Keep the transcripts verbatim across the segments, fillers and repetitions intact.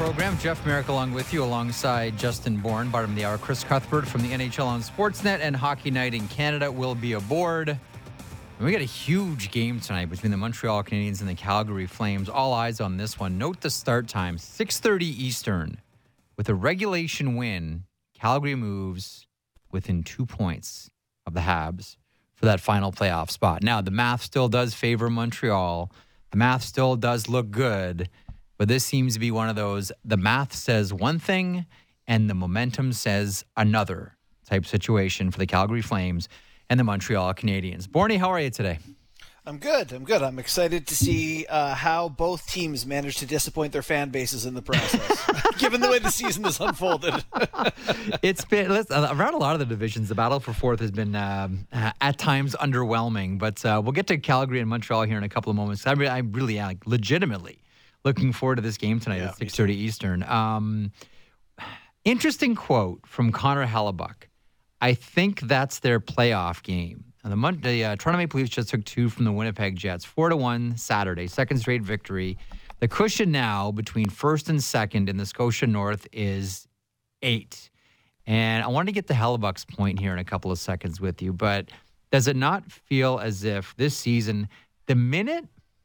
program. Jeff Merrick along with you, alongside Justin Bourne, bottom of the hour. Chris Cuthbert from the N H L on Sportsnet and Hockey Night in Canada will be aboard. And we got a huge game tonight between the Montreal Canadiens and the Calgary Flames. All eyes on this one. Note the start time, six thirty Eastern. With a regulation win, Calgary moves within two points of the Habs for that final playoff spot. Now, the math still does favor Montreal. The math still does look good. But this seems to be one of those, the math says one thing and the momentum says another type situation for the Calgary Flames and the Montreal Canadiens. Borny, how are you today? I'm good. I'm good. I'm excited to see uh, how both teams manage to disappoint their fan bases in the process, given the way the season has unfolded. It's been, listen, around a lot of the divisions, the battle for fourth has been um, at times underwhelming. But uh, we'll get to Calgary and Montreal here in a couple of moments. I, re- I really am like, legitimately looking forward to this game tonight yeah, at six thirty Eastern. Um, interesting quote from Connor Hellebuck. I think that's their playoff game. And the the uh, Toronto Maple Leafs just took two from the Winnipeg Jets, four to one Saturday, second straight victory. The cushion now between first and second in the Scotia North is eight. And I want to get to Hellebuck's point here in a couple of seconds with you, but does it not feel as if this season, the minute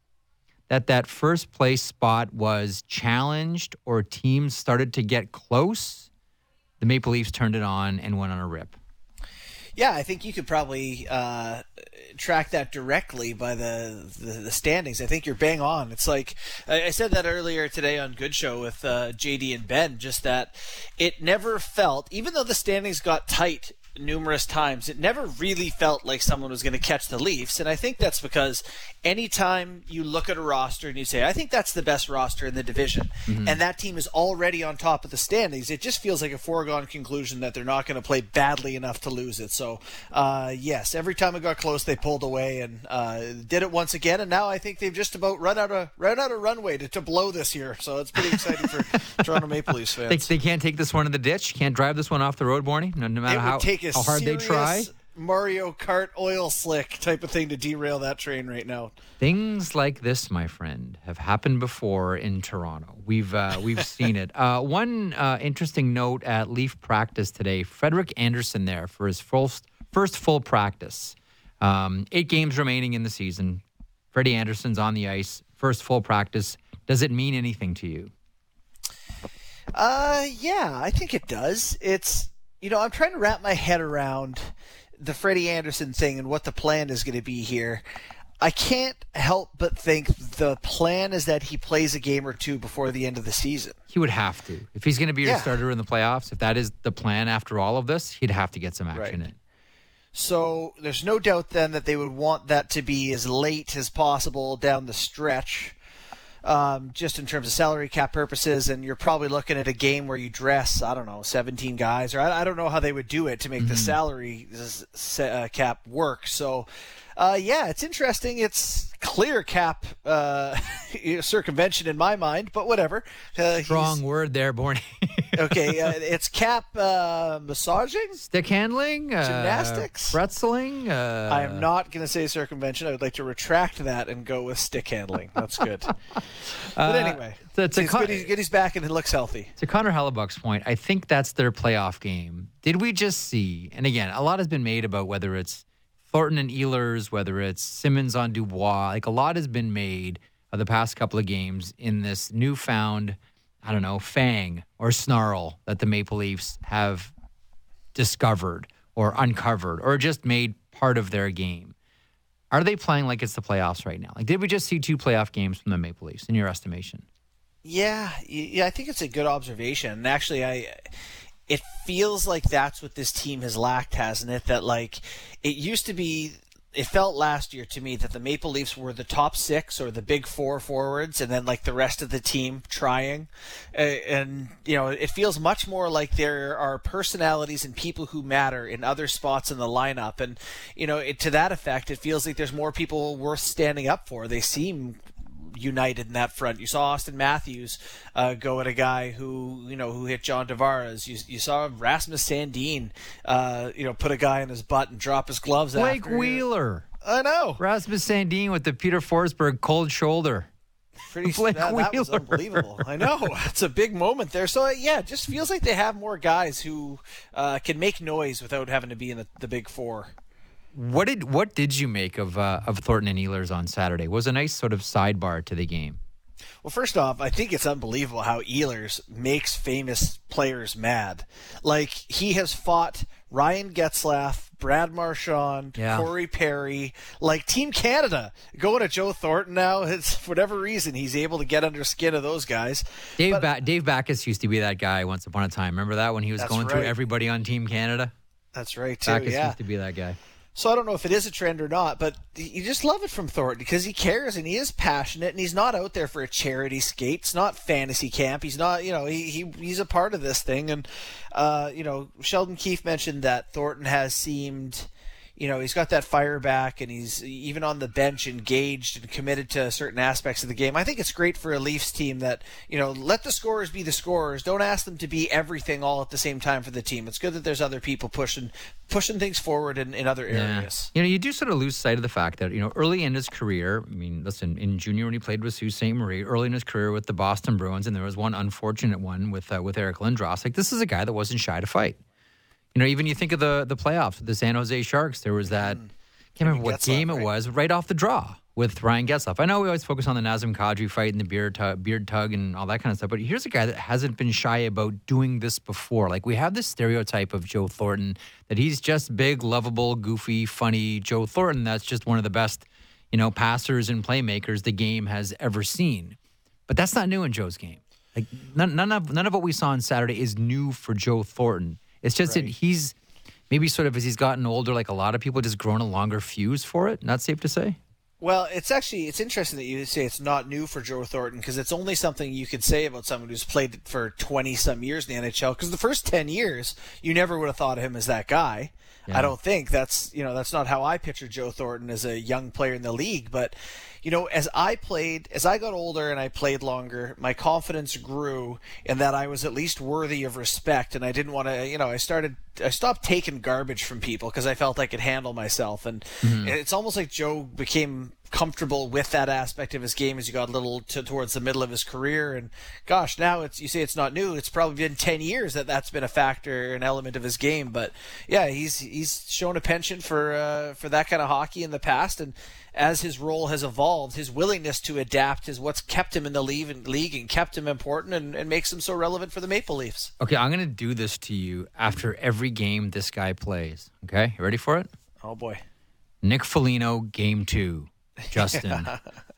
that that first place spot was challenged or teams started to get close, the Maple Leafs turned it on and went on a rip? Yeah, I think you could probably uh, track that directly by the, the, the standings. I think you're bang on. It's like I said that earlier today on Good Show with uh, J D and Ben, just that it never felt, even though the standings got tight numerous times, it never really felt like someone was going to catch the Leafs. And I think that's because anytime you look at a roster and you say, I think that's the best roster in the division, mm-hmm. and that team is already on top of the standings, it just feels like a foregone conclusion that they're not going to play badly enough to lose it. So, uh, yes, every time it got close, they pulled away and uh, did it once again. And now I think they've just about run out of run out of runway to, to blow this year. So it's pretty exciting for Toronto Maple Leafs fans. They, they can't take this one in the ditch? Can't drive this one off the road, Borny? No, no matter how, how hard they try? Mario Kart oil slick type of thing to derail that train right now. Things like this, my friend, have happened before in Toronto. We've uh, we've seen it. Uh, one uh, interesting note at Leaf practice today, Frederik Andersen there for his first, first full practice. Um, eight games remaining in the season. Freddie Andersen's on the ice, first full practice. Does it mean anything to you? Uh, yeah, I think it does. It's, you know, I'm trying to wrap my head around the Freddie Andersen thing and what the plan is going to be here. I can't help but think the plan is that he plays a game or two before the end of the season. He would have to. If he's going to be your yeah. starter in the playoffs, if that is the plan after all of this, he'd have to get some action right. in. So there's no doubt then that they would want that to be as late as possible down the stretch. Um, just in terms of salary cap purposes, and you're probably looking at a game where you dress, I don't know, seventeen guys, or I, I don't know how they would do it to make mm-hmm. the salary uh, cap work. So, uh, yeah, it's interesting. It's clear cap uh, circumvention in my mind, but whatever. Uh, Strong word there, Borny. Okay, uh, it's cap uh, massaging? Stick handling? Gymnastics? Uh, pretzeling? Uh... I am not going to say circumvention. I would like to retract that and go with stick handling. That's good. But anyway, uh, to, to it's Con- good, he's, good he's back and he looks healthy. To Connor Hellebuck's point, I think that's their playoff game. Did we just see, and again, a lot has been made about whether it's Thornton and Ehlers, whether it's Simmons on Dubois, like a lot has been made of the past couple of games in this newfound, I don't know, fang or snarl that the Maple Leafs have discovered or uncovered or just made part of their game. Are they playing like it's the playoffs right now? Like, did we just see two playoff games from the Maple Leafs, in your estimation? Yeah, yeah, I think it's a good observation. And actually, I, it feels like that's what this team has lacked, hasn't it? That, like, it used to be, it felt last year to me that the Maple Leafs were the top six or the big four forwards, and then, like, the rest of the team trying. Uh, and, you know, it feels much more like there are personalities and people who matter in other spots in the lineup. And, you know, it, to that effect, it feels like there's more people worth standing up for. They seem united in that front. You saw Austin Matthews uh, go at a guy who, you know, who hit John Tavares. You, you saw Rasmus Sandin, uh, you know, put a guy in his butt and drop his gloves Blake after. Wheeler. I know. Rasmus Sandin with the Peter Forsberg cold shoulder. Pretty Blake that, that was Wheeler. unbelievable. I know. It's a big moment there. So, uh, yeah, it just feels like they have more guys who uh, can make noise without having to be in the, the big four. What did what did you make of uh, of Thornton and Ehlers on Saturday? It was a nice sort of sidebar to the game. Well, first off, I think it's unbelievable how Ehlers makes famous players mad. Like, he has fought Ryan Getzlaff, Brad Marchand, Yeah. Corey Perry, like Team Canada. Going to Joe Thornton now, it's for whatever reason he's able to get under the skin of those guys. Dave But- ba- Dave Backus used to be that guy once upon a time. Remember that when he was That's going through right. everybody on Team Canada? That's right, too, Backus yeah. used to be that guy. So I don't know if it is a trend or not, but you just love it from Thornton because he cares and he is passionate and he's not out there for a charity skate. It's not fantasy camp. He's not, you know, he, he he's a part of this thing. And, uh, you know, Sheldon Keefe mentioned that Thornton has seemed, you know, he's got that fire back and he's even on the bench engaged and committed to certain aspects of the game. I think it's great for a Leafs team that, you know, let the scorers be the scorers. Don't ask them to be everything all at the same time for the team. It's good that there's other people pushing pushing things forward in, in other areas. You know, you do sort of lose sight of the fact that, you know, early in his career, I mean, listen, in junior when he played with Sault Ste. Marie, early in his career with the Boston Bruins, and there was one unfortunate one with uh, with Eric Lindros. Like, this is a guy that wasn't shy to fight. You know, even you think of the the playoffs with the San Jose Sharks, there was that, can't remember what Getzlaff, game it right? was, right off the draw with Ryan Getzlaff. I know we always focus on the Nazem Kadri fight and the beard tug, beard tug and all that kind of stuff, but here's a guy that hasn't been shy about doing this before. Like, we have this stereotype of Joe Thornton that he's just big, lovable, goofy, funny Joe Thornton. That's just one of the best, you know, passers and playmakers the game has ever seen. But that's not new in Joe's game. Like, none, none of none of what we saw on Saturday is new for Joe Thornton. It's just Right. that he's maybe sort of as he's gotten older, like a lot of people, just grown a longer fuse for it. Not safe to say. Well, it's actually it's interesting that you say it's not new for Joe Thornton because it's only something you could say about someone who's played for twenty some years in the N H L. Because the first ten years, you never would have thought of him as that guy. Yeah. I don't think that's you know that's not how I picture Joe Thornton as a young player in the league. But you know, as I played, as I got older and I played longer, my confidence grew in that I was at least worthy of respect, and I didn't want to. You know, I started. I stopped taking garbage from people because I felt I could handle myself, and Mm-hmm. it's almost like Joe became comfortable with that aspect of his game as he got a little to, towards the middle of his career. And gosh, now it's you say it's not new. It's probably been ten years that that's been a factor, an element of his game. But yeah, he's he's shown a penchant for uh, for that kind of hockey in the past, and as his role has evolved, his willingness to adapt is what's kept him in the league and, league and kept him important and, and makes him so relevant for the Maple Leafs. Okay, I'm going to do this to you after every game this guy plays. Okay, you ready for it? Oh boy. Nick Foligno, game two. Justin.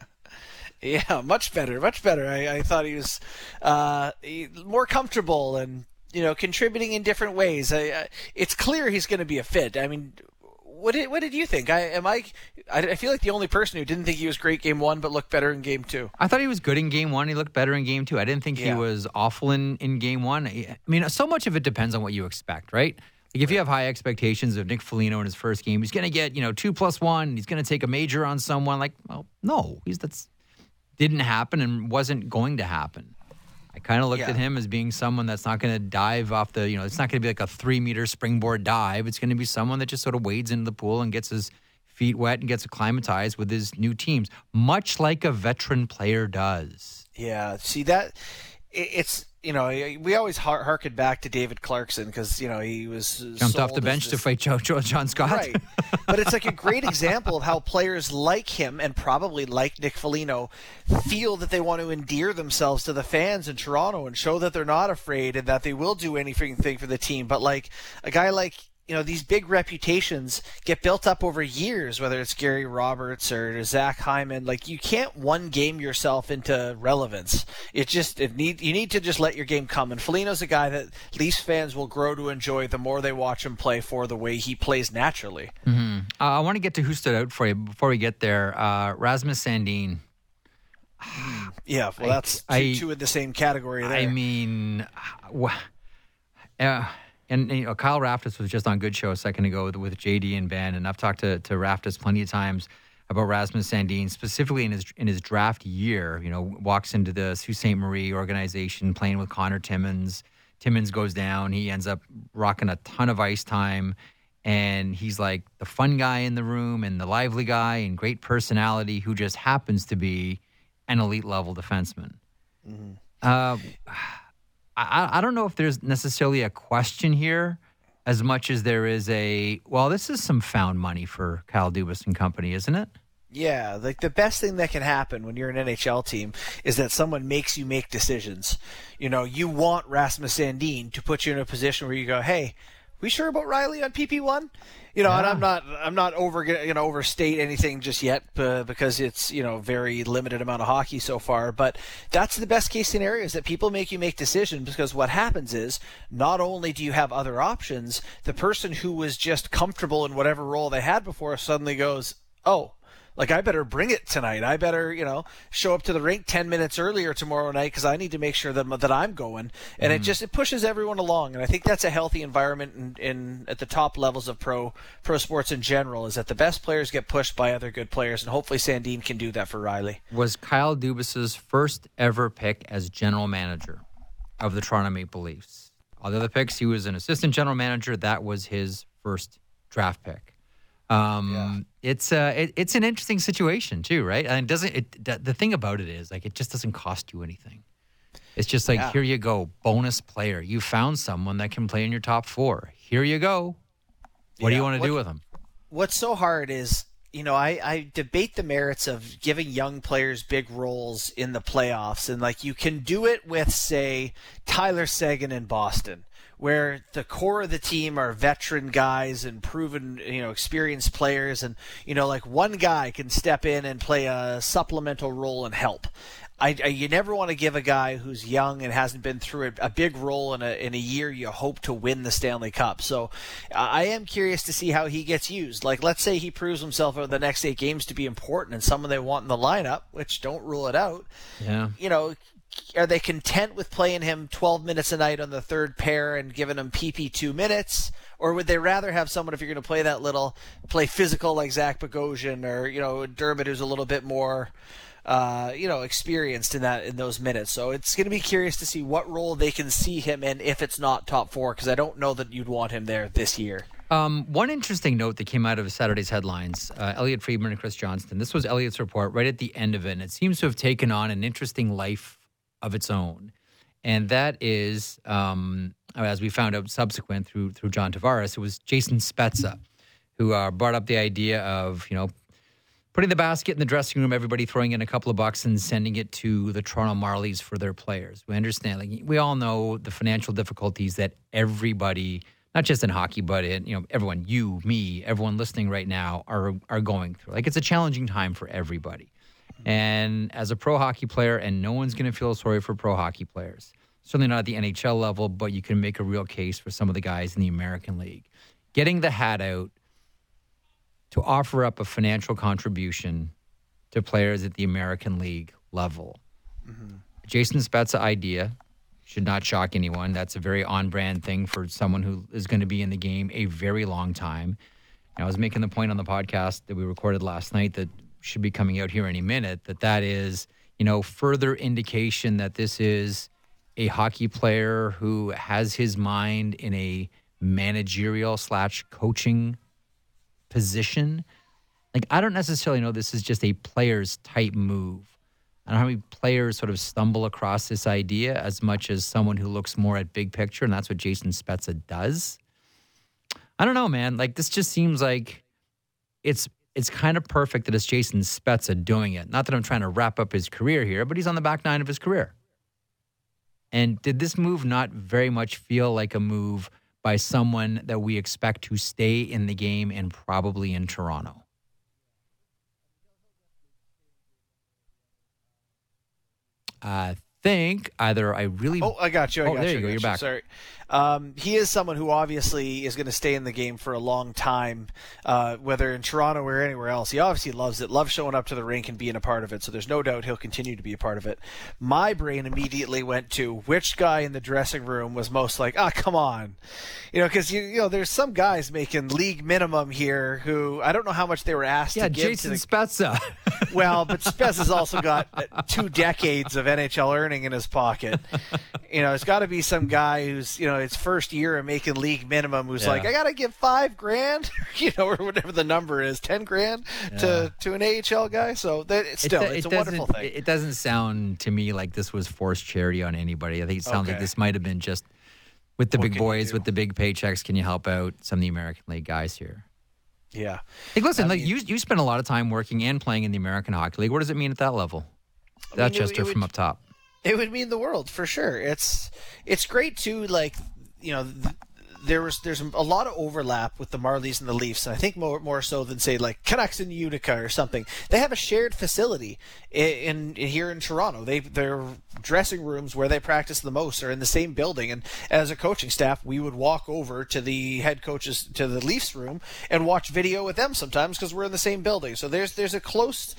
Yeah, much better, much better. I, I thought he was uh, he- more comfortable and you know contributing in different ways. I, I, it's clear he's going to be a fit. I mean, what did what did you think? I am I, I I feel like the only person who didn't think he was great game one, but looked better in game two. I thought he was good in game one. He looked better in game two. I didn't think he Yeah. was awful in, in game one. I mean, so much of it depends on what you expect, right? Like if you have high expectations of Nick Foligno in his first game, he's going to get, you know, two plus one. He's going to take a major on someone. Like, well, no, he's that's didn't happen and wasn't going to happen. I kind of looked Yeah. at him as being someone that's not going to dive off the, you know, it's not going to be like a three meter springboard dive. It's going to be someone that just sort of wades into the pool and gets his feet wet and gets acclimatized with his new teams, much like a veteran player does. Yeah, see that it, it's you know we always har- harken back to David Clarkson because you know he was Jumped off the sold as bench to this- fight Joe, Joe John Scott. Right. But it's like a great example of how players like him and probably like Nick Foligno feel that they want to endear themselves to the fans in Toronto and show that they're not afraid and that they will do anything for the team. But like a guy like, you know, these big reputations get built up over years, whether it's Gary Roberts or Zach Hyman. Like you can't one game yourself into relevance. It just it need you need to just let your game come. And Foligno's a guy that Leafs fans will grow to enjoy the more they watch him play for the way he plays naturally. Mm-hmm. Uh, I want to get to who stood out for you before we get there. Uh, Rasmus Sandin. Yeah, well, I- that's two, I- two in the same category there. I mean, wha- uh, and you know, Kyle Raftis was just on Good Show a second ago with, with J D and Ben, and I've talked to, to Raftis plenty of times about Rasmus Sandin, specifically in his in his draft year. You know, walks into the Sault Ste. Marie organization playing with Connor Timmins. Timmins goes down. He ends up rocking a ton of ice time. And he's like the fun guy in the room and the lively guy and great personality who just happens to be an elite level defenseman. Mm-hmm. Uh, I, I don't know if there's necessarily a question here as much as there is a, well, this is some found money for Kyle Dubas and company, isn't it? Yeah, like the best thing that can happen when you're an N H L team is that someone makes you make decisions. You know, you want Rasmus Sandin to put you in a position where you go, hey, we sure about Riley on P P one? You know, yeah. and I'm not, I'm not over, you know, overstate anything just yet uh, because it's, you know, very limited amount of hockey so far. But that's the best case scenario, is that people make you make decisions, because what happens is not only do you have other options, the person who was just comfortable in whatever role they had before suddenly goes, oh, like, I better bring it tonight. I better, you know, show up to the rink ten minutes earlier tomorrow night because I need to make sure that that I'm going. And mm. it just it pushes everyone along. And I think that's a healthy environment in, in at the top levels of pro pro sports in general, is that the best players get pushed by other good players. And hopefully Sandin can do that for Riley. Was Kyle Dubas's first ever pick as general manager of the Toronto Maple Leafs. All the other picks, he was an assistant general manager. That was his first draft pick. Um, yeah. It's uh, it, it's an interesting situation too, right? And it doesn't. It, the thing about it is, like, it just doesn't cost you anything. It's just like, yeah. here you go, bonus player. You found someone that can play in your top four. Here you go. What yeah. do you want to do with them? What's so hard is, you know, I, I debate the merits of giving young players big roles in the playoffs, and like you can do it with, say, Tyler Seguin in Boston, where the core of the team are veteran guys and proven, you know, experienced players, and, you know, like one guy can step in and play a supplemental role and help. I, I, you never want to give a guy who's young and hasn't been through a, a big role in a in a year you hope to win the Stanley Cup. So I am curious to see how he gets used. Like, let's say he proves himself over the next eight games to be important and someone they want in the lineup, which don't rule it out. Yeah. You know, are they content with playing him twelve minutes a night on the third pair and giving him P P two minutes? Or would they rather have someone, if you're going to play that little, play physical like Zach Bogosian, or, you know, Dermott, who's a little bit more, uh, you know, experienced in that in those minutes? So it's going to be curious to see what role they can see him in if it's not top four, because I don't know that you'd want him there this year. Um, one interesting note that came out of Saturday's headlines, uh, Elliot Friedman and Chris Johnston. This was Elliot's report right at the end of it, and it seems to have taken on an interesting life of its own. And that is, um, as we found out subsequent through through John Tavares, it was Jason Spezza who uh, brought up the idea of, you know, putting the basket in the dressing room, everybody throwing in a couple of bucks and sending it to the Toronto Marlies for their players. We understand, like, we all know the financial difficulties that everybody, not just in hockey, but in, you know, everyone, you, me, everyone listening right now are are going through. Like, it's a challenging time for everybody. And as a pro hockey player, and no one's going to feel sorry for pro hockey players, certainly not at the N H L level, but you can make a real case for some of the guys in the American League. Getting the hat out to offer up a financial contribution to players at the American League level. Mm-hmm. Jason Spezza idea should not shock anyone. That's a very on-brand thing for someone who is going to be in the game a very long time. And I was making the point on the podcast that we recorded last night that should be coming out here any minute, that that is, you know, further indication that this is a hockey player who has his mind in a managerial slash coaching position. Like, I don't necessarily know this is just a player's type move. I don't know how many players sort of stumble across this idea as much as someone who looks more at big picture, and that's what Jason Spezza does. I don't know, man. Like, this just seems like it's it's kind of perfect that it's Jason Spezza doing it. Not that I'm trying to wrap up his career here, but he's on the back nine of his career. And did this move not very much feel like a move by someone that we expect to stay in the game and probably in Toronto? I think either I really... Oh, I got you. I oh, got there you. you go. You're you. back. Sorry. Um, he is someone who obviously is going to stay in the game for a long time, uh, whether in Toronto or anywhere else. He obviously loves it, loves showing up to the rink and being a part of it, so there's no doubt he'll continue to be a part of it. My brain immediately went to which guy in the dressing room was most like, ah, come on. You know, because, you, you know, there's some guys making league minimum here who I don't know how much they were asked yeah, to give Jason to the... Spezza. Well, but Spez has also got two decades of N H L earning in his pocket. You know, it's got to be some guy who's, you know, his first year of making league minimum who's yeah. like, I got to give five grand, you know, or whatever the number is, ten grand yeah. to, to an A H L guy. So that it's still, it, it's it a wonderful thing. It doesn't sound to me like this was forced charity on anybody. I think it sounds okay. like this might have been just with the what big boys, with the big paychecks. Can you help out some of the American League guys here? Yeah. Hey, listen, I like mean, you you spend a lot of time working and playing in the American Hockey League. What does it mean at that level? I That mean, Chester it, it would, from up top. It would mean the world for sure. It's it's great too. Like, you know, th- there was there's a lot of overlap with the Marlies and the Leafs, and I think more more so than say like Canucks and Utica or something. They have a shared facility in, in here in Toronto. They their dressing rooms where they practice the most are in the same building, and as a coaching staff, we would walk over to the head coaches to the Leafs room and watch video with them sometimes because we're in the same building. So there's there's a close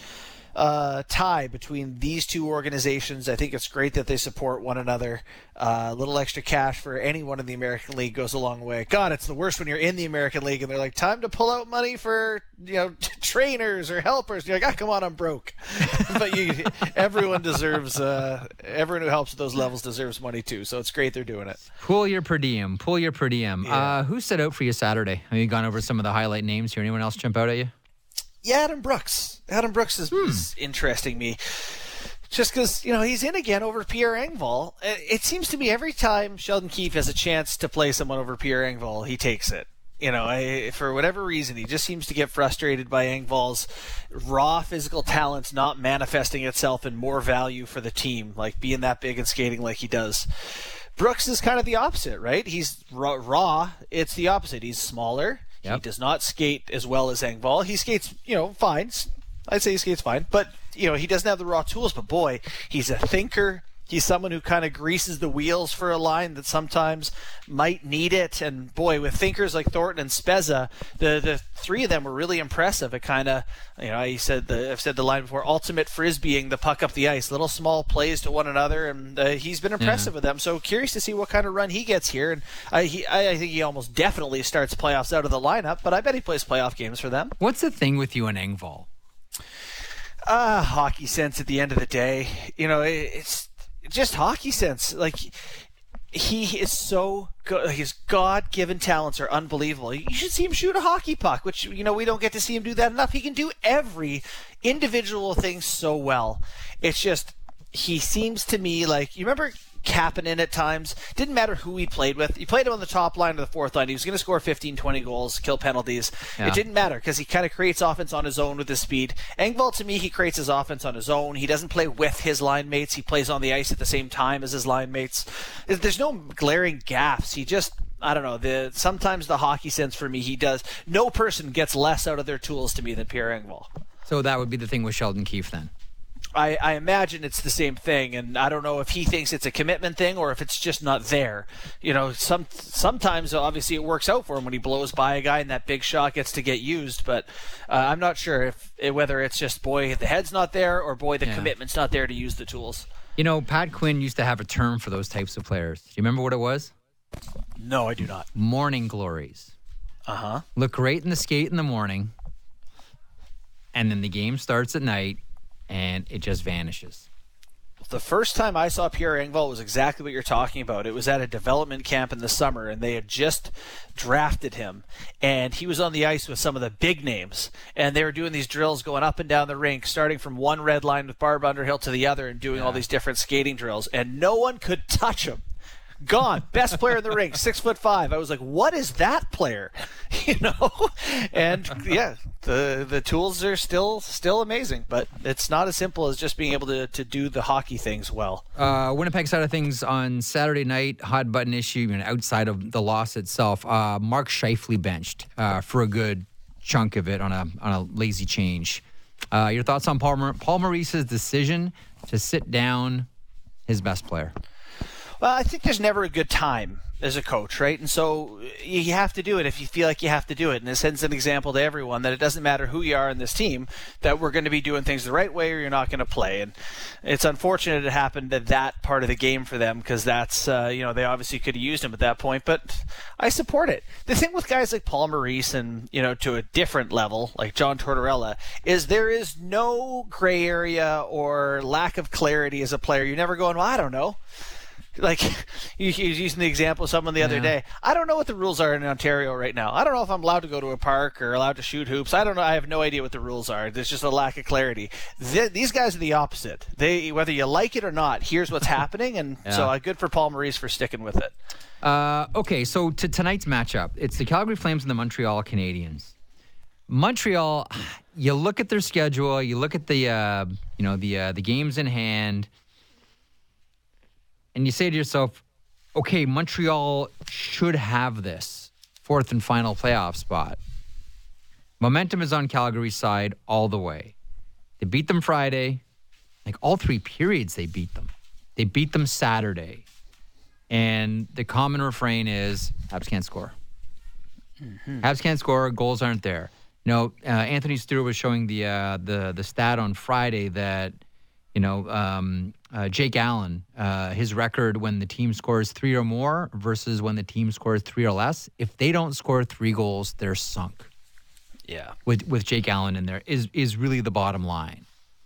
Uh, tie between these two organizations. I think it's great that they support one another. Uh, a little extra cash for anyone in the American League goes a long way. God, it's the worst when you're in the American League and they're like, time to pull out money for, you know, trainers or helpers. You're like, ah, come on, I'm broke. But you, everyone deserves, uh, everyone who helps at those levels deserves money too. So it's great they're doing it. Pull your per diem. Pull your per diem. Yeah. Uh, who set out for you Saturday? Have you gone over some of the highlight names here? Anyone else jump out at you? Yeah, Adam Brooks. Adam Brooks is, hmm. is interesting me. Just because, you know, he's in again over Pierre Engvall. It seems to me every time Sheldon Keefe has a chance to play someone over Pierre Engvall, he takes it. You know, I, for whatever reason, he just seems to get frustrated by Engvall's raw physical talents not manifesting itself in more value for the team, like being that big and skating like he does. Brooks is kind of the opposite, right? He's raw. raw it's the opposite. He's smaller. Yep. He does not skate as well as Engvall. He skates, you know, fine. I'd say he skates fine. But, you know, he doesn't have the raw tools. But, boy, he's a thinker. He's someone who kind of greases the wheels for a line that sometimes might need it. And, boy, with thinkers like Thornton and Spezza, the the three of them were really impressive. It kind of, you know, I said the, I've said the line before, ultimate frisbeeing the puck up the ice. Little small plays to one another, and uh, he's been impressive yeah. with them. So curious to see what kind of run he gets here. And I, he, I think he almost definitely starts playoffs out of the lineup, but I bet he plays playoff games for them. What's the thing with you and Engvall? Uh, hockey sense at the end of the day. You know, it, it's just hockey sense. Like, he is so good. His God-given talents are unbelievable. You should see him shoot a hockey puck, which, you know, we don't get to see him do that enough. He can do every individual thing so well. It's just, he seems to me like, you remember Kapanen at times? Didn't matter who he played with. You played him on the top line or the fourth line. He was going to score fifteen, twenty goals, kill penalties. Yeah. It didn't matter because he kind of creates offense on his own with his speed. Engvall, to me, he creates his offense on his own. He doesn't play with his line mates. He plays on the ice at the same time as his line mates. There's no glaring gaps. He just, I don't know, the sometimes the hockey sense for me, he does. No person gets less out of their tools to me than Pierre Engvall. So that would be the thing with Sheldon Keefe then? I, I imagine it's the same thing, and I don't know if he thinks it's a commitment thing or if it's just not there. You know, some sometimes obviously it works out for him when he blows by a guy and that big shot gets to get used, but uh, I'm not sure if whether it's just, boy, the head's not there, or boy, the yeah. commitment's not there to use the tools. You know, Pat Quinn used to have a term for those types of players. Do you remember what it was? No, I do not. Morning glories. Uh-huh. Look great in the skate in the morning, and then the game starts at night, and it just vanishes. The first time I saw Pierre Engvall was exactly what you're talking about. It was at a development camp in the summer, and they had just drafted him. And he was on the ice with some of the big names. And they were doing these drills going up and down the rink, starting from one red line with Barb Underhill to the other and doing yeah. all these different skating drills. And no one could touch him. Gone. Best player in the rink, six foot five. I was like, what is that player? You know? And yeah, the the tools are still still amazing, but it's not as simple as just being able to, to do the hockey things well. Uh, Winnipeg side of things on Saturday night, hot button issue, you know, outside of the loss itself. Uh, Mark Scheifele benched uh, for a good chunk of it on a on a lazy change. Uh, your thoughts on Paul, Paul Maurice's decision to sit down his best player? Well, I think there's never a good time as a coach, right? And so you have to do it if you feel like you have to do it. And it sends an example to everyone that it doesn't matter who you are in this team, that we're going to be doing things the right way or you're not going to play. And it's unfortunate it happened at that part of the game for them because that's, uh, you know, they obviously could have used him at that point, but I support it. The thing with guys like Paul Maurice and, you know, to a different level, like John Tortorella, is there is no gray area or lack of clarity as a player. You're never going, well, I don't know. Like, he was using the example of someone the other yeah. day. I don't know what the rules are in Ontario right now. I don't know if I'm allowed to go to a park or allowed to shoot hoops. I don't know. I have no idea what the rules are. There's just a lack of clarity. Th- these guys are the opposite. They, whether you like it or not, here's what's happening. And yeah. so uh, good for Paul Maurice for sticking with it. Uh, okay, so to tonight's matchup, it's the Calgary Flames and the Montreal Canadiens. Montreal, you look at their schedule, you look at the uh, you know the uh, the games in hand. And you say to yourself, okay, Montreal should have this fourth and final playoff spot. Momentum is on Calgary's side all the way. They beat them Friday. Like all three periods, they beat them. They beat them Saturday. And the common refrain is, Habs can't score. Mm-hmm. Habs can't score, goals aren't there. You know, uh, Anthony Stewart was showing the, uh, the, the stat on Friday that, you know, um, uh, Jake Allen, uh, his record when the team scores three or more versus when the team scores three or less, if they don't score three goals, they're sunk. Yeah. With with Jake Allen in there is is really the bottom line.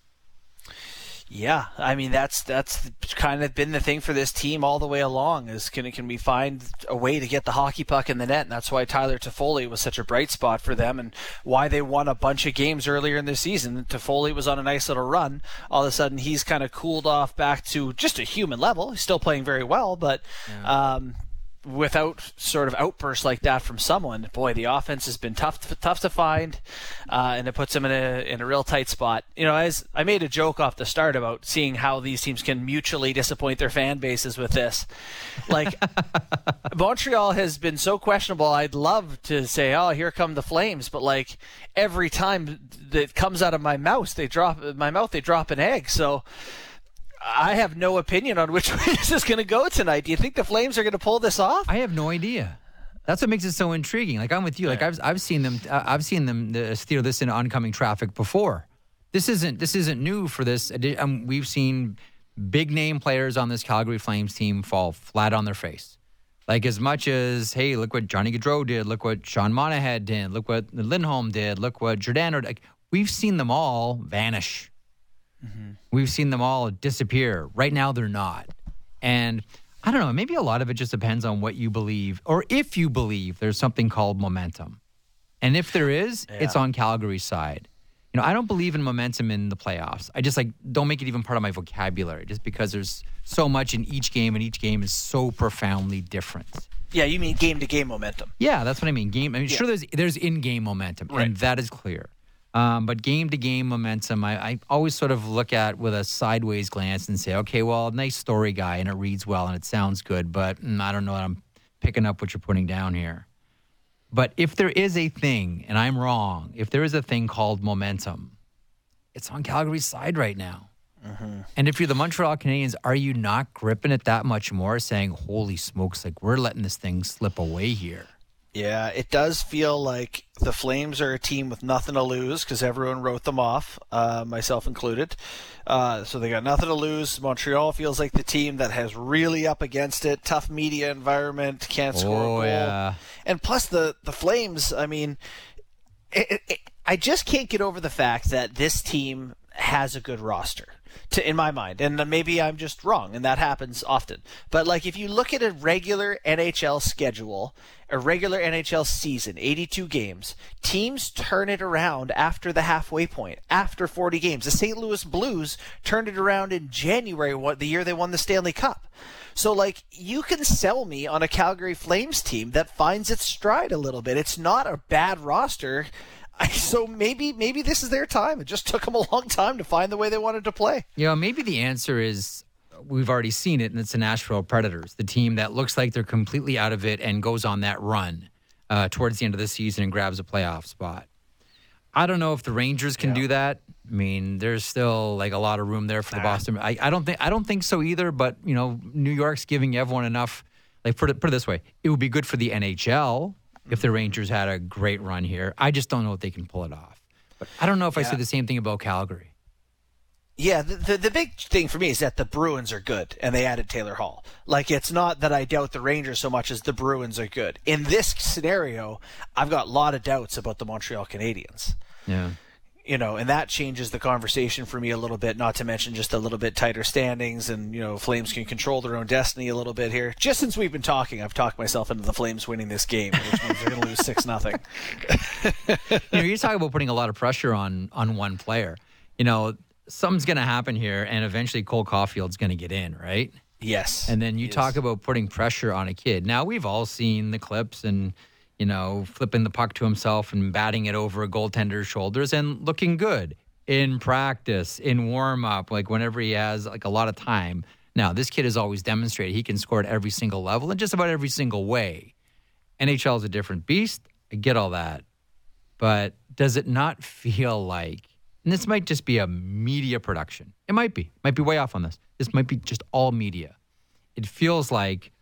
Yeah, I mean that's that's kind of been the thing for this team all the way along. Is can can we find a way to get the hockey puck in the net? And that's why Tyler Toffoli was such a bright spot for them, and why they won a bunch of games earlier in the season. Toffoli was on a nice little run. All of a sudden, he's kind of cooled off back to just a human level. He's still playing very well, but. Yeah. Um, without sort of outbursts like that from someone, boy, the offense has been tough to, tough to find, uh, and it puts them in a in a real tight spot. You know, as I made a joke off the start about seeing how these teams can mutually disappoint their fan bases with this. Like, Montreal has been so questionable. I'd love to say, oh, here come the Flames, but like every time that comes out of my mouth, they drop my mouth, they drop an egg. So. I have no opinion on which way this is going to go tonight. Do you think the Flames are going to pull this off? I have no idea. That's what makes it so intriguing. Like I'm with you. Like I've I've seen them uh, I've seen them uh, steer this into oncoming traffic before. This isn't this isn't new for this. Um, we've seen big name players on this Calgary Flames team fall flat on their face. Like as much as hey, look what Johnny Gaudreau did. Look what Sean Monahan did. Look what Lindholm did. Look what Giordano did. Like, we've seen them all vanish. Mm-hmm. We've seen them all disappear. Right now, they're not. And I don't know, maybe a lot of it just depends on what you believe, or if you believe there's something called momentum. And if there is, yeah. it's on Calgary's side. You know, I don't believe in momentum in the playoffs. I just, like, don't make it even part of my vocabulary just because there's so much in each game, and each game is so profoundly different. Yeah, you mean game-to-game momentum. Yeah, that's what I mean. Game. I mean, yeah. sure, there's there's in-game momentum, right. and that is clear. Um, but game-to-game momentum, I, I always sort of look at with a sideways glance and say, okay, well, nice story guy, and it reads well, and it sounds good, but mm, I don't know that I'm picking up what you're putting down here. But if there is a thing, and I'm wrong, if there is a thing called momentum, it's on Calgary's side right now. Mm-hmm. And if you're the Montreal Canadiens, are you not gripping it that much more, saying, holy smokes, like we're letting this thing slip away here? Yeah, it does feel like the Flames are a team with nothing to lose because everyone wrote them off, uh, myself included. Uh, so they got nothing to lose. Montreal feels like the team that has really up against it. Tough media environment, can't score oh, a goal. Yeah. And plus the, the Flames, I mean, it, it, I just can't get over the fact that this team has a good roster. To, in my mind, and maybe I'm just wrong, and that happens often. But like, if you look at a regular N H L schedule, a regular N H L season, eighty-two games, teams turn it around after the halfway point, after forty games. The Saint Louis Blues turned it around in January, what the year they won the Stanley Cup. So, like, you can sell me on a Calgary Flames team that finds its stride a little bit. It's not a bad roster. I, so maybe maybe this is their time. It just took them a long time to find the way they wanted to play. You know, maybe the answer is we've already seen it, and it's the Nashville Predators, the team that looks like they're completely out of it and goes on that run uh, towards the end of the season and grabs a playoff spot. I don't know if the Rangers can Yeah. do that. I mean, there's still like a lot of room there for the Boston. I, I don't think I don't think so either. But you know, New York's giving everyone enough. Like put it put it this way, it would be good for the N H L if the Rangers had a great run here. I just don't know if they can pull it off. But I don't know if I Yeah. say the same thing about Calgary. Yeah, the, the the big thing for me is that the Bruins are good, and they added Taylor Hall. Like, it's not that I doubt the Rangers so much as the Bruins are good. In this scenario, I've got a lot of doubts about the Montreal Canadiens. Yeah. You know, and that changes the conversation for me a little bit, not to mention just a little bit tighter standings, and, you know, Flames can control their own destiny a little bit here. Just since we've been talking, I've talked myself into the Flames winning this game, which means they're going to lose six nothing. You know, you talk about putting a lot of pressure on on one player. You know, something's going to happen here, and eventually Cole Caulfield's going to get in, right? Yes. And then you Yes. talk about putting pressure on a kid. Now, we've all seen the clips and, you know, flipping the puck to himself and batting it over a goaltender's shoulders and looking good in practice, in warm-up, like whenever he has like a lot of time. Now, this kid has always demonstrated he can score at every single level and just about every single way. N H L is a different beast. I get all that. But does it not feel like, and this might just be a media production. It might be. Might be way off on this. This might be just all media. It feels like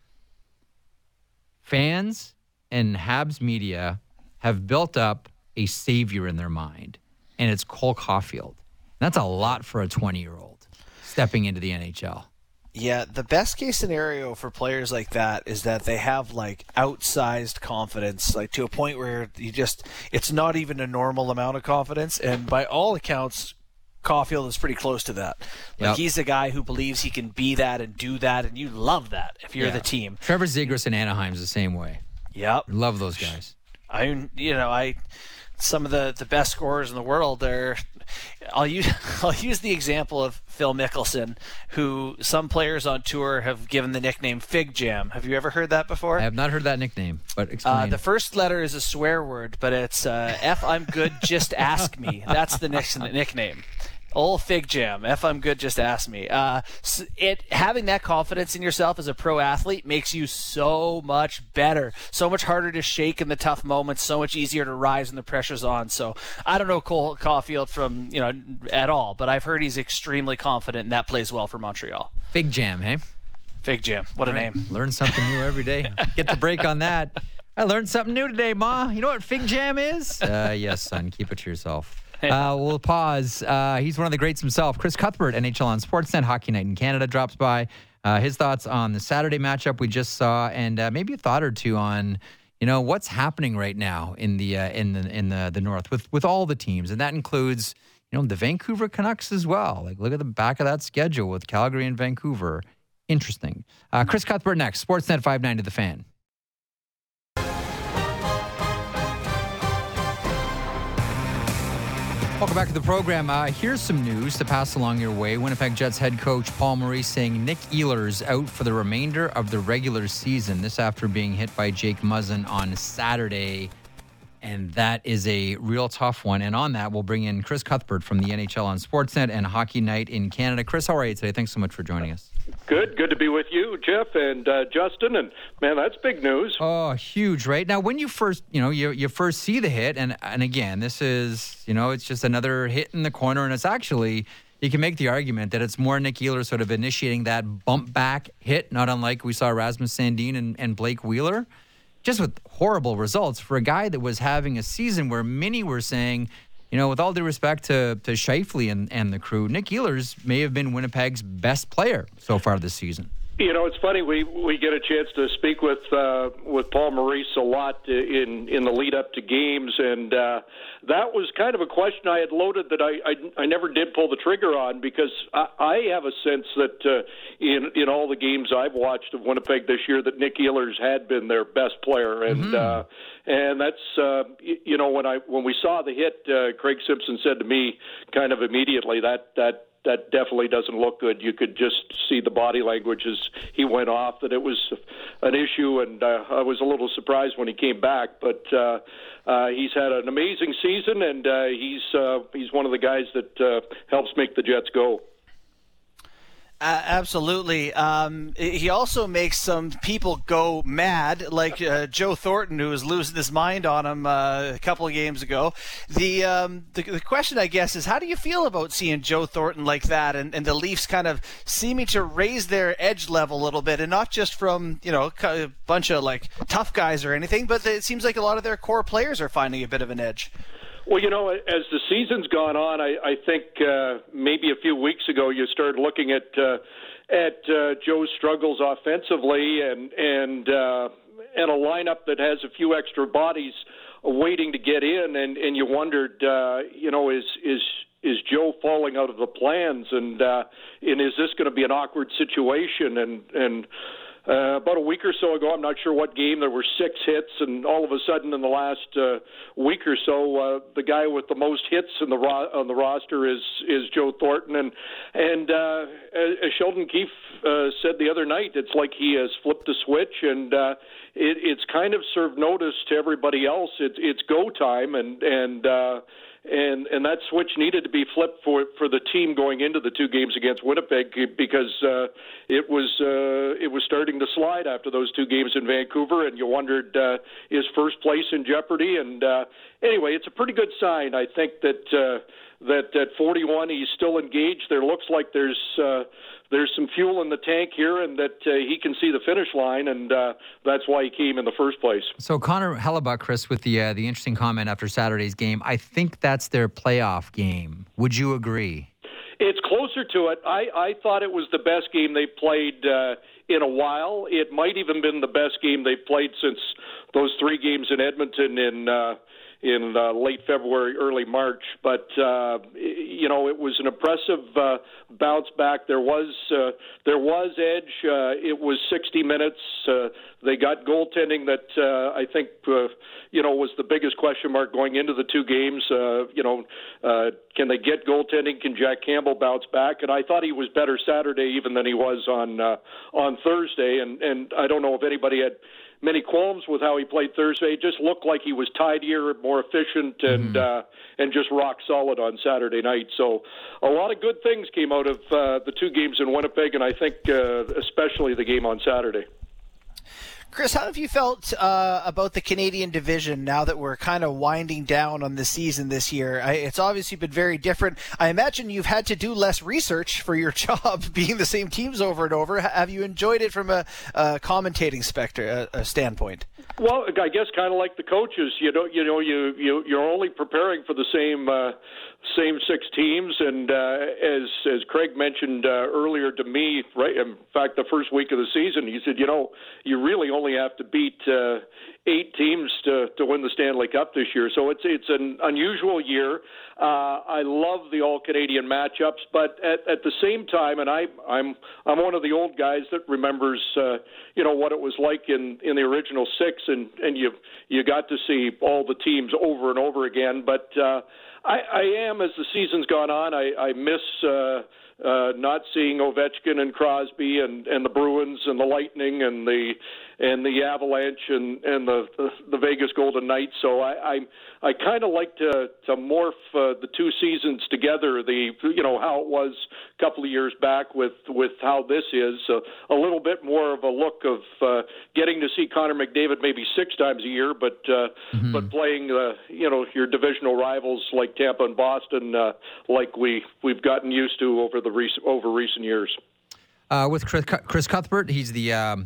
fans and Habs media have built up a savior in their mind, and it's Cole Caulfield. That's a lot for a twenty-year-old stepping into the N H L. Yeah, the best case scenario for players like that is that they have like outsized confidence, like to a point where you just, it's not even a normal amount of confidence. And by all accounts, Caulfield is pretty close to that. Like Yep. he's a guy who believes he can be that and do that, and you love that if you're Yeah. the team. Trevor Zegras in Anaheim's the same way. Yep. Love those guys. I, you know, I, some of the, the best scorers in the world are, I'll use, I'll use the example of Phil Mickelson, who some players on tour have given the nickname Fig Jam. Have you ever heard that before? I have not heard that nickname, but explain. Uh, the first letter is a swear word, but it's uh, F I'm good, just ask me. That's the next nickname. Old Fig Jam. F I'm good, just ask me. Uh, it having that confidence in yourself as a pro athlete makes you so much better, so much harder to shake in the tough moments, so much easier to rise when the pressure's on. So I don't know Cole Caulfield from you know at all, but I've heard he's extremely confident, and that plays well for Montreal. Fig Jam, hey? Fig Jam. What a name. Learn something new every day. Get the break on that. I learned something new today, Ma. You know what Fig Jam is? Uh, yes, son. Keep it to yourself. Uh, we'll pause. Uh, he's one of the greats himself. Chris Cuthbert, N H L on Sportsnet, Hockey Night in Canada, drops by. Uh, his thoughts on the Saturday matchup we just saw, and uh, maybe a thought or two on, you know, what's happening right now in the uh, in the in the the North with with all the teams, and that includes, you know, the Vancouver Canucks as well. Like, look at the back of that schedule with Calgary and Vancouver. Interesting. Uh, Chris Cuthbert next. Sportsnet five ninety The Fan. Welcome back to the program. Uh, here's some news to pass along your way. Winnipeg Jets head coach Paul Maurice saying Nick Ehlers out for the remainder of the regular season. This after being hit by Jake Muzzin on Saturday. And that is a real tough one. And on that, we'll bring in Chris Cuthbert from the N H L on Sportsnet and Hockey Night in Canada. Chris, how are you today? Thanks so much for joining us. Good. Good to be with you, Jeff, and uh, Justin. And, man, that's big news. Oh, huge, right? Now, when you first, you know, you you first see the hit, and and again, this is, you know, it's just another hit in the corner, and it's actually, you can make the argument that it's more Nick Ehlers sort of initiating that bump back hit, not unlike we saw Rasmus Sandin and, and Blake Wheeler, just with horrible results for a guy that was having a season where many were saying, you know, with all due respect to, to Scheifele and, and the crew, Nick Ehlers may have been Winnipeg's best player so far this season. You know, it's funny, we we get a chance to speak with uh, with Paul Maurice a lot in, in the lead up to games, and uh, that was kind of a question I had loaded that I, I, I never did pull the trigger on, because I, I have a sense that uh, in in all the games I've watched of Winnipeg this year that Nick Ehlers had been their best player, and mm-hmm. uh, and that's uh, you know when I when we saw the hit, uh, Craig Simpson said to me kind of immediately that that. That definitely doesn't look good. You could just see the body language as he went off, that it was an issue, and uh, I was a little surprised when he came back. But uh, uh, he's had an amazing season, and uh, he's uh, he's one of the guys that uh, helps make the Jets go. Uh, absolutely. Um, he also makes some people go mad, like uh, Joe Thornton, who was losing his mind on him uh, a couple of games ago. The, um, the the question, I guess, is how do you feel about seeing Joe Thornton like that, and, and the Leafs kind of seeming to raise their edge level a little bit, and not just from you know a bunch of like tough guys or anything, but it seems like a lot of their core players are finding a bit of an edge. Well, you know, as the season's gone on, I, I think uh, maybe a few weeks ago you started looking at uh, at uh, Joe's struggles offensively and and uh, and a lineup that has a few extra bodies waiting to get in, and, and you wondered, uh, you know, is is is Joe falling out of the plans, and uh, and is this going to be an awkward situation, and and. Uh, about a week or so ago, I'm not sure what game, there were six hits, and all of a sudden in the last uh, week or so, uh, the guy with the most hits in the ro- on the roster is is Joe Thornton, and and uh, as Sheldon Keefe uh, said the other night, it's like he has flipped a switch, and uh, it, it's kind of served notice to everybody else. It's it's go time, and and. Uh, And and that switch needed to be flipped for, for the team going into the two games against Winnipeg, because uh, it was uh, it was starting to slide after those two games in Vancouver, and you wondered, uh, is first place in jeopardy? And uh, anyway, it's a pretty good sign. I think that uh, that at forty-one he's still engaged. There looks like there's uh, there's some fuel in the tank here, and that uh, he can see the finish line, and uh, that's why he came in the first place. So Connor Hellebuck, Chris, with the uh, the interesting comment after Saturday's game, I think that's their playoff game. Would you agree? It's closer to it. I, I thought it was the best game they played uh, in a while. It might even been the best game they've played since those three games in Edmonton in uh, in uh, late February, early March. But, uh, you know, it was an impressive uh, bounce back. There was uh, there was edge. Uh, it was sixty minutes. Uh, they got goaltending that uh, I think, uh, you know, was the biggest question mark going into the two games. Uh, you know, uh, can they get goaltending? Can Jack Campbell bounce back? And I thought he was better Saturday even than he was on uh, on Thursday. And, and I don't know if anybody had many qualms with how he played Thursday. It just looked like he was tidier, more efficient, and mm-hmm. uh, and just rock solid on Saturday night. So a lot of good things came out of uh, the two games in Winnipeg, and I think uh, especially the game on Saturday. Chris, how have you felt uh, about the Canadian division now that we're kind of winding down on the season this year? I, it's obviously been very different. I imagine you've had to do less research for your job, being the same teams over and over. Have you enjoyed it from a, a commentating specter, a, a standpoint? Well, I guess kind of like the coaches. You know, you know, you you you're only preparing for the same uh, same six teams, and uh, as as Craig mentioned uh, earlier to me, right? In fact, the first week of the season, he said, you know, you really only have to beat uh, eight teams to to win the Stanley Cup this year. So it's it's an unusual year. Uh, I love the all Canadian matchups, but at, at the same time, and I I'm I'm one of the old guys that remembers uh, you know what it was like in, in the original six, and, and you you got to see all the teams over and over again. But uh, I, I am, as the season's gone on, I, I miss uh, uh, not seeing Ovechkin and Crosby and, and the Bruins and the Lightning and the and the Avalanche and, and the, the the Vegas Golden Knights. So I I, I kind of like to to morph uh, the two seasons together. The you know how it was a couple of years back with, with how this is uh, a little bit more of a look of uh, getting to see Connor McDavid maybe six times a year, but uh, mm-hmm. but playing uh, you know your divisional rivals like Tampa and Boston uh, like we we've gotten used to over the recent over recent years. Uh, with Chris, Chris Cuthbert, he's the um,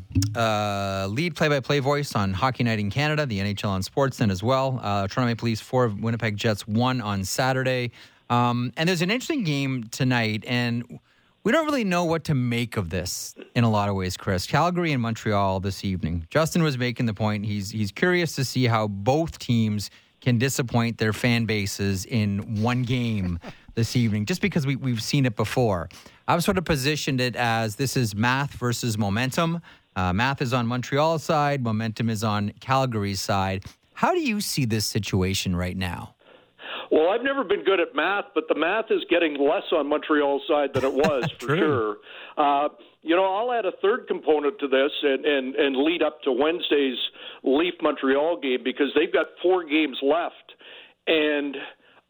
uh, lead play-by-play voice on Hockey Night in Canada, the N H L on Sportsnet as well. Uh, Toronto Maple Leafs four, Winnipeg Jets one on Saturday. Um, and there's an interesting game tonight, and we don't really know what to make of this in a lot of ways, Chris. Calgary and Montreal this evening. Justin was making the point. He's he's curious to see how both teams can disappoint their fan bases in one game this evening, just because we, we've seen it before. I've sort of positioned it as this is math versus momentum. Uh, math is on Montreal's side. Momentum is on Calgary's side. How do you see this situation right now? Well, I've never been good at math, but the math is getting less on Montreal's side than it was, for sure. Uh, you know, I'll add a third component to this and, and, and lead up to Wednesday's Leaf-Montreal game, because they've got four games left. And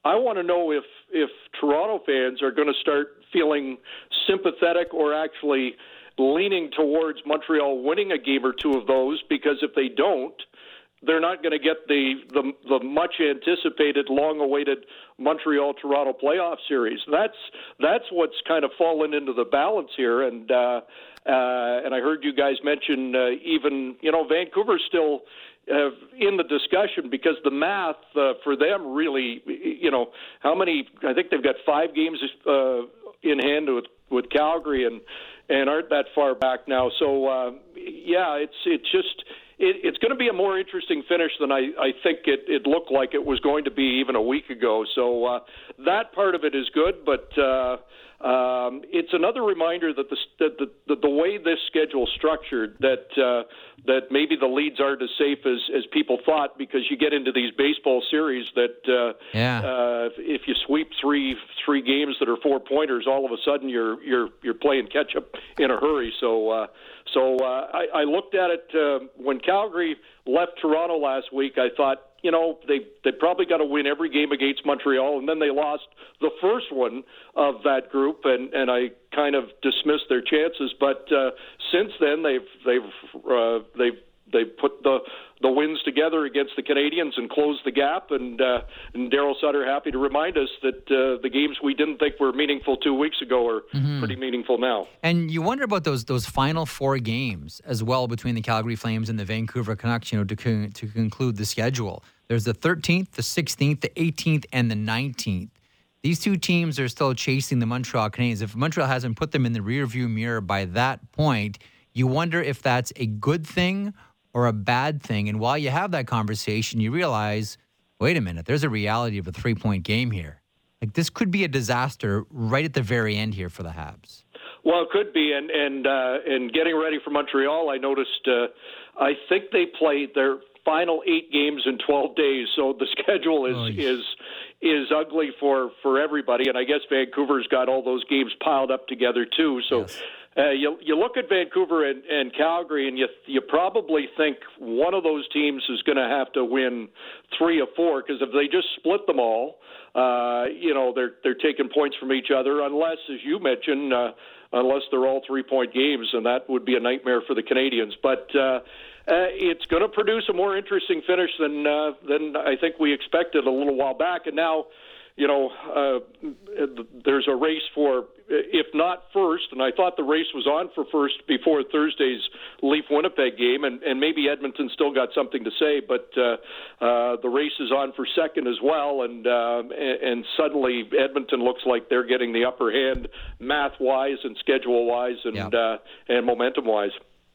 I want to know if if Toronto fans are going to start feeling sympathetic or actually leaning towards Montreal winning a game or two of those, because if they don't, they're not going to get the, the the much anticipated, long awaited Montreal Toronto playoff series. That's that's what's kind of fallen into the balance here, and uh, uh, and I heard you guys mention uh, even you know Vancouver's still uh, in the discussion, because the math uh, for them really, you know, how many? I think they've got five games uh, in hand with with Calgary, and and aren't that far back now. So uh, yeah, it's it's just. It, it's going to be a more interesting finish than I, I think it, it looked like it was going to be even a week ago. So uh, that part of it is good, but uh, um, it's another reminder that the, that the, the, the way this schedule's structured, that uh, that maybe the leads aren't as safe as, as people thought, because you get into these baseball series that uh, yeah. uh, if you sweep three three games that are four pointers, all of a sudden you're you're you're playing catch up in a hurry. So. Uh, So uh, I, I looked at it uh, when Calgary left Toronto last week. I thought, you know, they they probably got to win every game against Montreal, and then they lost the first one of that group, and, and I kind of dismissed their chances. But uh, since then, they've they've uh, they've they've put the the wins together against the Canadians and closed the gap. And, uh, and Daryl Sutter happy to remind us that uh, the games we didn't think were meaningful two weeks ago are mm-hmm. pretty meaningful now. And you wonder about those those final four games as well between the Calgary Flames and the Vancouver Canucks, you know, to, con- to conclude the schedule. There's the thirteenth, the sixteenth, the eighteenth, and the nineteenth. These two teams are still chasing the Montreal Canadiens. If Montreal hasn't put them in the rearview mirror by that point, you wonder if that's a good thing or a bad thing. And while you have that conversation, you realize, wait a minute, there's a reality of a three-point game here. Like, this could be a disaster right at the very end here for the Habs. Well, it could be. And and uh, and getting ready for Montreal, I noticed, uh, I think they played their final eight games in twelve days. So the schedule is oh, is is ugly for, for everybody. And I guess Vancouver's got all those games piled up together too. So. Yes. Uh, you you look at Vancouver and, and Calgary, and you you probably think one of those teams is going to have to win three or four, because if they just split them all, uh, you know they're they're taking points from each other. Unless, as you mentioned, uh, unless they're all three point games, and that would be a nightmare for the Canadians. But uh, uh, it's going to produce a more interesting finish than uh, than I think we expected a little while back, and now. You know, uh, there's a race for, if not first, and I thought the race was on for first before Thursday's Leaf-Winnipeg game, and, and maybe Edmonton still got something to say, but uh, uh, the race is on for second as well, and, uh, and and suddenly Edmonton looks like they're getting the upper hand math-wise and schedule-wise and, yep. uh, and momentum-wise.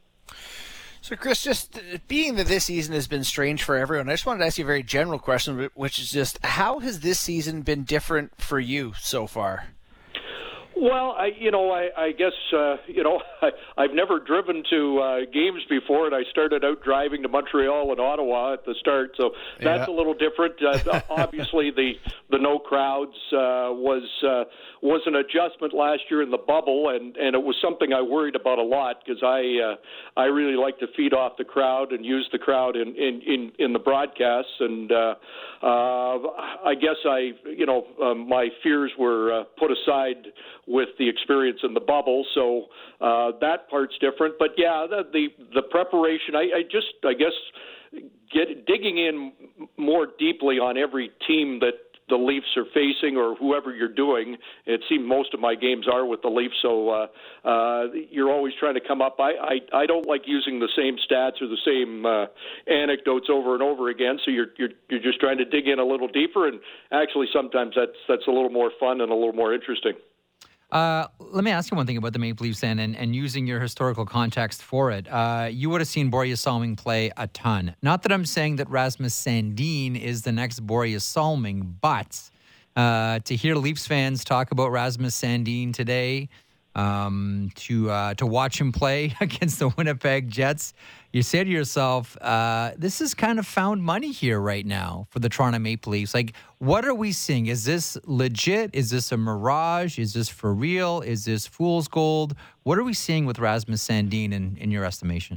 So, Chris, just being that this season has been strange for everyone, I just wanted to ask you a very general question, which is just, how has this season been different for you so far? Well, I, you know, I, I guess, uh, you know, I, I've never driven to uh, games before, and I started out driving to Montreal and Ottawa at the start, so that's yeah. a little different. Uh, obviously, the the no crowds uh, was uh, was an adjustment last year in the bubble, and, and it was something I worried about a lot, because I uh, I really like to feed off the crowd and use the crowd in in, in, in the broadcasts, and uh, uh, I guess I, you know, uh, my fears were uh, put aside with the experience in the bubble, so uh, that part's different. But yeah, the the, the preparation, I, I just, I guess, get digging in more deeply on every team that the Leafs are facing or whoever you're doing. It seems most of my games are with the Leafs, so uh, uh, you're always trying to come up. I, I, I don't like using the same stats or the same uh, anecdotes over and over again, so you're, you're you're just trying to dig in a little deeper, and actually sometimes that's that's a little more fun and a little more interesting. Uh, let me ask you one thing about the Maple Leafs and, and, and using your historical context for it. Uh, you would have seen Borje Salming play a ton. Not that I'm saying that Rasmus Sandin is the next Borje Salming, but uh, to hear Leafs fans talk about Rasmus Sandin today, um, to uh, to watch him play against the Winnipeg Jets, you say to yourself, uh, this is kind of found money here right now for the Toronto Maple Leafs. Like, what are we seeing? Is this legit? Is this a mirage? Is this for real? Is this fool's gold? What are we seeing with Rasmus Sandin in, in your estimation?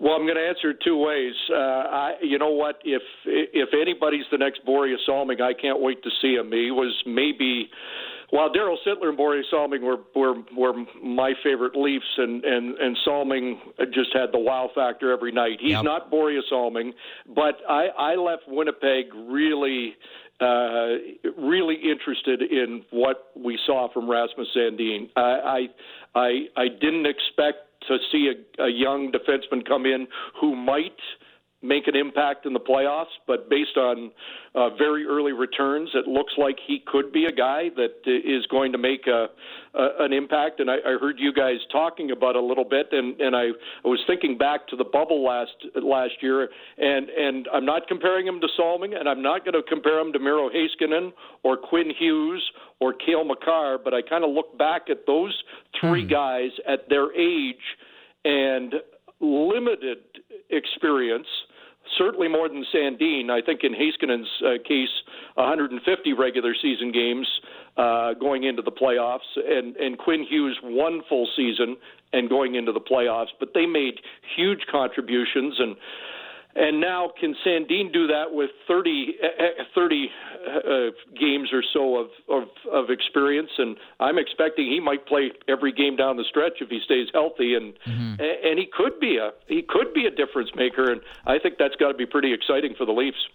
Well, I'm going to answer it two ways. Uh, I, you know what? If if anybody's the next Borje Salming, I can't wait to see him. He was maybe, while Daryl Sittler and Borje Salming were, were were my favorite Leafs, and, and, and Salming just had the wow factor every night. He's yep. not Borje Salming, but I, I left Winnipeg really. Uh, really interested in what we saw from Rasmus Sandin. I, I, I, I didn't expect to see a, a young defenseman come in who might make an impact in the playoffs, but based on uh, very early returns, it looks like he could be a guy that is going to make a, a, an impact. And I, I heard you guys talking about it a little bit, and, and I, I was thinking back to the bubble last last year, and, and I'm not comparing him to Salming, and I'm not going to compare him to Miro Heiskanen or Quinn Hughes or Cale Makar, but I kind of look back at those three hmm. guys at their age and limited experience, certainly more than Sandin. I think in Heiskanen's uh, case, one hundred fifty regular season games uh, going into the playoffs, and, and Quinn Hughes one full season and going into the playoffs. But they made huge contributions, and and now can Sandin do that with thirty, thirty uh, games or so of, of, of experience? And I'm expecting he might play every game down the stretch if he stays healthy, and mm-hmm. and he could be a he could be a difference maker. And I think that's got to be pretty exciting for the Leafs.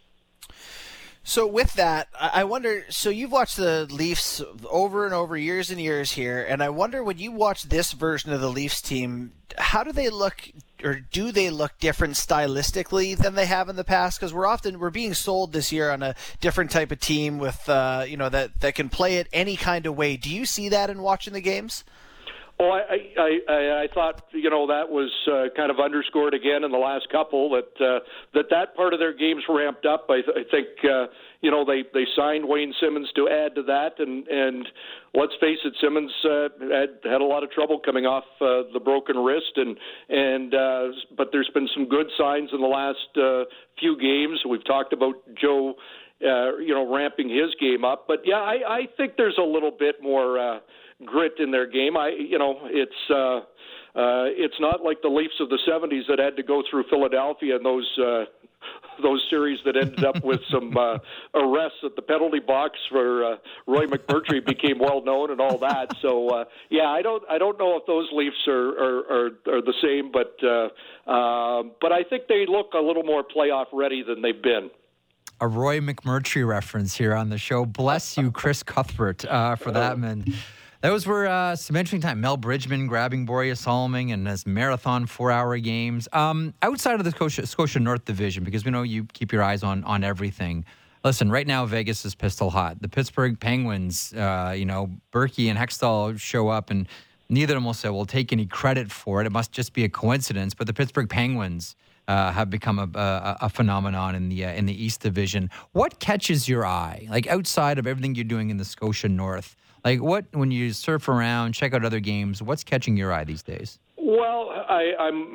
So with that, I wonder, so you've watched the Leafs over and over, years and years here, and I wonder when you watch this version of the Leafs team, how do they look, or do they look different stylistically than they have in the past? Because we're often, we're being sold this year on a different type of team with, uh, you know, that, that can play it any kind of way. Do you see that in watching the games? Oh, I, I, I, I thought, you know, that was uh, kind of underscored again in the last couple, that uh, that that part of their games ramped up. I, th- I think, uh, you know, they, they signed Wayne Simmons to add to that, and, and let's face it, Simmons uh, had had a lot of trouble coming off uh, the broken wrist, and and uh, but there's been some good signs in the last uh, few games. We've talked about Joe, uh, you know, ramping his game up, but yeah, I, I think there's a little bit more Uh, grit in their game. I, you know, it's uh, uh, it's not like the Leafs of the seventies that had to go through Philadelphia and those uh, those series that ended up with some uh, arrests at the penalty box for uh, Roy McMurtry became well known and all that. So uh, yeah, I don't I don't know if those Leafs are are, are, are the same, but uh, uh, but I think they look a little more playoff ready than they've been. A Roy McMurtry reference here on the show. Bless you, Chris Cuthbert, uh, for that, man. Those were uh, some interesting time. Mel Bridgman grabbing Borje Salming and his marathon four-hour games. Um, outside of the Scotia, Scotia North Division, because we know you keep your eyes on on everything. Listen, right now Vegas is pistol hot. The Pittsburgh Penguins, uh, you know, Berkey and Hextall show up, and neither of them will say, "We'll take any credit for it. It must just be a coincidence." But the Pittsburgh Penguins uh, have become a, a, a phenomenon in the uh, in the East Division. What catches your eye, like outside of everything you're doing in the Scotia North? Like, what, when you surf around, check out other games, what's catching your eye these days? Well, I, I'm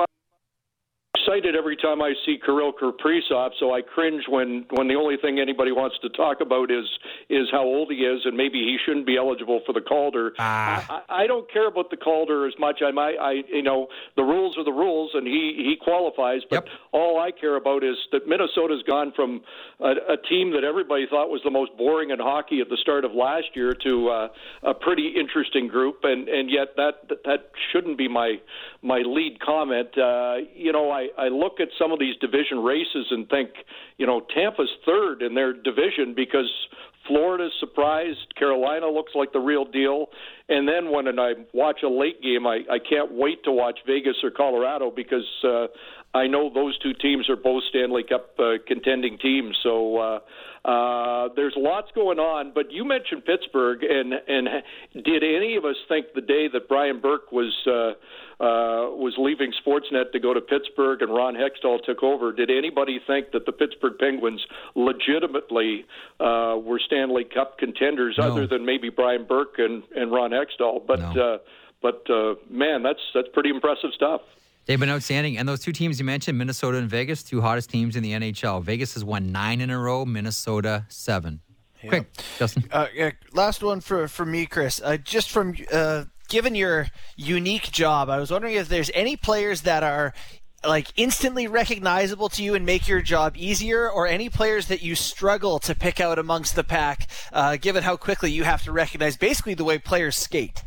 excited every time I see Kirill Kaprizov, so I cringe when, when the only thing anybody wants to talk about is is how old he is, and maybe he shouldn't be eligible for the Calder. Ah. I, I don't care about the Calder as much. I might, I, you know, the rules are the rules, and he, he qualifies. But yep. all I care about is that Minnesota's gone from a, a team that everybody thought was the most boring in hockey at the start of last year to uh, a pretty interesting group, and, and yet that that shouldn't be my my lead comment. Uh, you know, I. I look at some of these division races and think, you know, Tampa's third in their division because Florida's surprised. Carolina looks like the real deal. And then when I watch a late game, I, I can't wait to watch Vegas or Colorado because uh, I know those two teams are both Stanley Cup uh, contending teams. So uh, uh, there's lots going on. But you mentioned Pittsburgh, and, and did any of us think the day that Brian Burke was uh, uh, was leaving Sportsnet to go to Pittsburgh and Ron Hextall took over, did anybody think that the Pittsburgh Penguins legitimately uh, were Stanley Cup contenders, no. other than maybe Brian Burke and, and Ron Hextall? But no. uh, but uh, man, that's that's pretty impressive stuff. They've been outstanding. And those two teams you mentioned, Minnesota and Vegas, two hottest teams in the N H L. Vegas has won nine in a row, Minnesota seven. Yeah. Quick, Justin. Uh, yeah, last one for, for me, Chris. Uh, just from uh, given your unique job, I was wondering if there's any players that are like instantly recognizable to you and make your job easier, or any players that you struggle to pick out amongst the pack, uh, given how quickly you have to recognize basically the way players skate?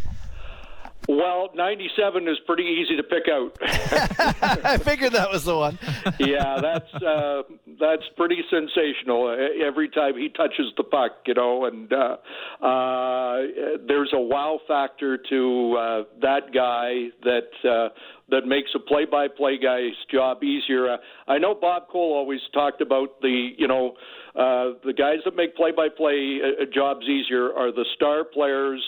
Well, ninety-seven is pretty easy to pick out. I figured that was the one. Yeah, that's uh, that's pretty sensational. Every time he touches the puck, you know, and uh, uh, there's a wow factor to uh, that guy that uh, that makes a play-by-play guy's job easier. Uh, I know Bob Cole always talked about the, you know, uh, the guys that make play-by-play uh, jobs easier are the star players.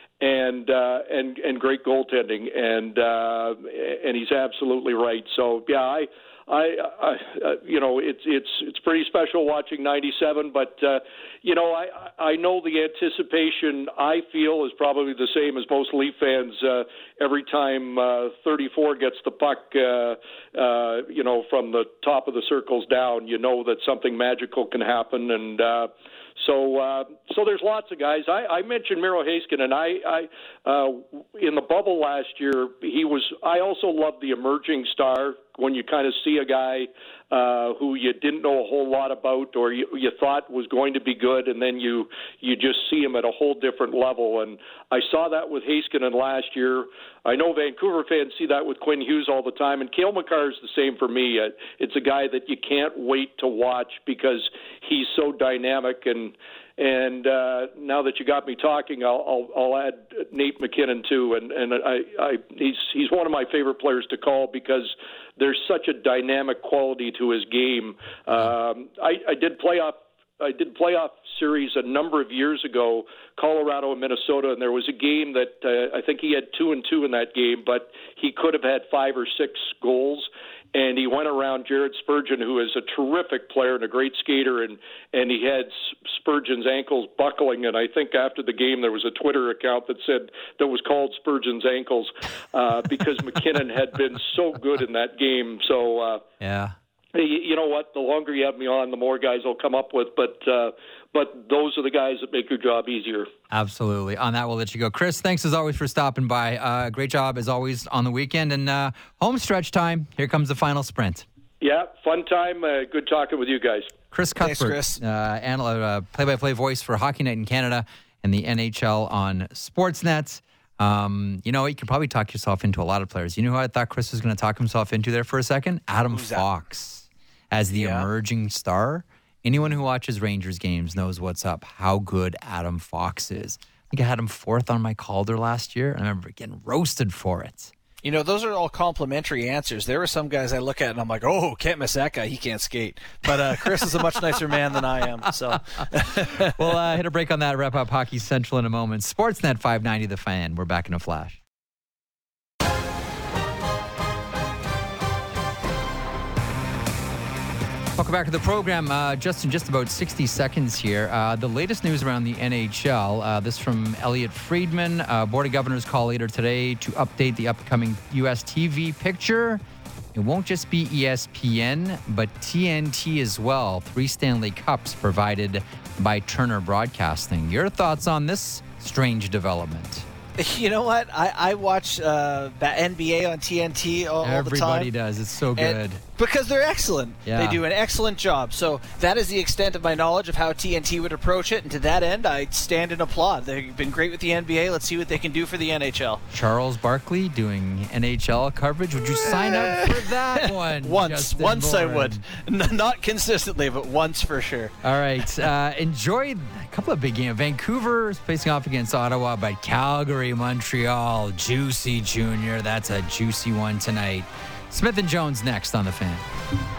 And uh, and and great goaltending, and uh, and he's absolutely right. So yeah, I, I, I uh, you know, it's it's it's pretty special watching ninety-seven. But uh, you know, I I know the anticipation I feel is probably the same as most Leaf fans. Uh, every time uh, thirty-four gets the puck, uh, uh, you know, from the top of the circles down, you know that something magical can happen, and. Uh, So, uh, so there's lots of guys. I, I mentioned Miro Heiskanen. I, I uh, in the bubble last year, he was. I also love the emerging star when you kind of see a guy uh, who you didn't know a whole lot about, or you, you thought was going to be good, and then you you just see him at a whole different level. And I saw that with Heiskanen last year. I know Vancouver fans see that with Quinn Hughes all the time, and Cale Makar is the same for me. Uh, it's a guy that you can't wait to watch because he's so dynamic. And and uh, now that you got me talking, I'll I'll, I'll add Nate MacKinnon too. And and I, I he's he's one of my favorite players to call because there's such a dynamic quality to his game. Um, I, I did playoff. I did playoff series a number of years ago, Colorado and Minnesota, and there was a game that uh, I think he had two and two in that game, but he could have had five or six goals. And he went around Jared Spurgeon, who is a terrific player and a great skater, and, and he had Spurgeon's ankles buckling. And I think after the game there was a Twitter account that said that was called Spurgeon's ankles uh, because MacKinnon had been so good in that game. So uh, yeah. You know what? The longer you have me on, the more guys I'll come up with. But uh, but those are the guys that make your job easier. Absolutely. On that, we'll let you go. Chris, thanks as always for stopping by. Uh, great job as always on the weekend. And uh, home stretch time. Here comes the final sprint. Yeah, fun time. Uh, good talking with you guys. Chris Cuthbert, Thanks, Chris. Uh, and, uh, play-by-play voice for Hockey Night in Canada and the N H L on Sportsnet. Um, you know, you could probably talk yourself into a lot of players. You know who I thought Chris was going to talk himself into there for a second? Adam Who's Fox. That? As the yeah. emerging star. Anyone who watches Rangers games knows what's up, how good Adam Fox is. I think I had him fourth on my Calder last year. I remember getting roasted for it. You know, those are all complimentary answers. There are some guys I look at and I'm like, oh, can't miss that guy. He can't skate. But uh, Chris is a much nicer man than I am. So we'll uh, hit a break on that, wrap up Hockey Central in a moment. Sportsnet five ninety The Fan. We're back in a flash. Welcome back to the program. Uh, just in just about sixty seconds here. Uh, the latest news around the N H L. Uh, this from Elliot Friedman. Uh, Board of Governors call later today to update the upcoming U S T V picture. It won't just be E S P N, but T N T as well. Three Stanley Cups provided by Turner Broadcasting. Your thoughts on this strange development? You know what? I, I watch uh, the N B A on T N T all, all the time. Everybody does. It's so good. And because they're excellent. Yeah. They do an excellent job. So that is the extent of my knowledge of how T N T would approach it. And to that end, I stand and applaud. They've been great with the N B A. Let's see what they can do for the N H L. Charles Barkley doing N H L coverage. Would you sign up for that one? once. Justin Once Bourne? I would. N- not consistently, but once for sure. All right. Uh, enjoy a couple of big games. Vancouver is facing off against Ottawa, but Calgary, Montreal, juicy Junior. That's a juicy one tonight. Smith and Jones next on The Fan.